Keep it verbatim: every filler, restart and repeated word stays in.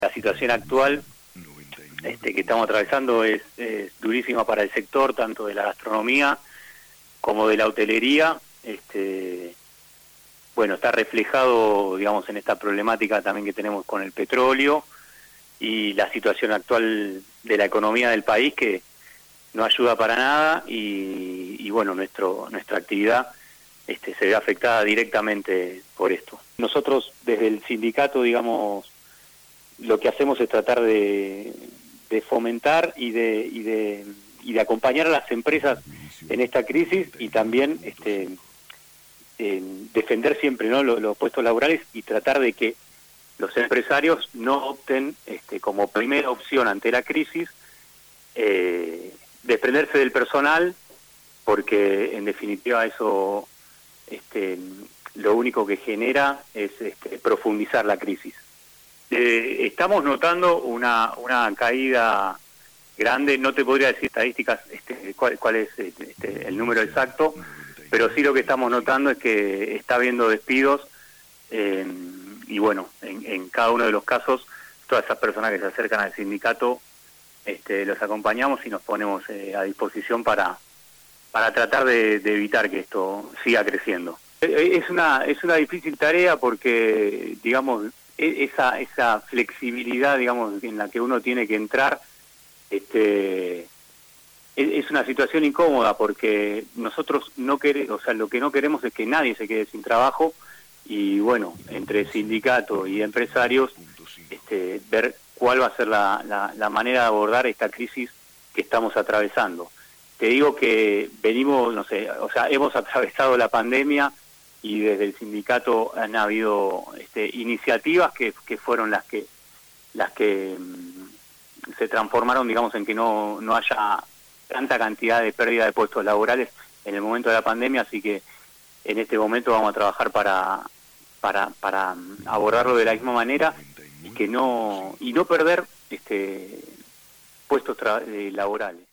La situación actual este, que estamos atravesando es, es durísima para el sector, tanto de la gastronomía como de la hotelería. Este, bueno, está reflejado, digamos, en esta problemática también que tenemos con el petróleo y la situación actual de la economía del país, que no ayuda para nada y, y bueno, nuestro nuestra actividad este, se ve afectada directamente por esto. Nosotros desde el sindicato, digamos, lo que hacemos es tratar de, de fomentar y de, y de y de acompañar a las empresas en esta crisis y también este, eh, defender siempre, ¿no?, los, los puestos laborales y tratar de que los empresarios no opten este, como primera opción ante la crisis eh, desprenderse del personal, porque en definitiva eso este, lo único que genera es este, profundizar la crisis. Eh, estamos notando una, una caída grande, no te podría decir estadísticas este, cuál, cuál es este, el número exacto, pero sí lo que estamos notando es que está habiendo despidos eh, y bueno, en, en cada uno de los casos, todas esas personas que se acercan al sindicato este, los acompañamos y nos ponemos eh, a disposición para, para tratar de, de evitar que esto siga creciendo. Es una, es una difícil tarea porque, digamos, esa esa flexibilidad, digamos, en la que uno tiene que entrar, este, es, es una situación incómoda porque nosotros no queremos, o sea, lo que no queremos es que nadie se quede sin trabajo y bueno, entre sindicato y empresarios, este, ver cuál va a ser la, la, la manera de abordar esta crisis que estamos atravesando. Te digo que venimos, no sé, o sea, hemos atravesado la pandemia y desde el sindicato han habido este, iniciativas que, que fueron las que las que um, se transformaron, digamos, en que no, no haya tanta cantidad de pérdida de puestos laborales en el momento de la pandemia, así que en este momento vamos a trabajar para para para abordarlo de la misma manera y que no y no perder este puestos tra- eh, laborales.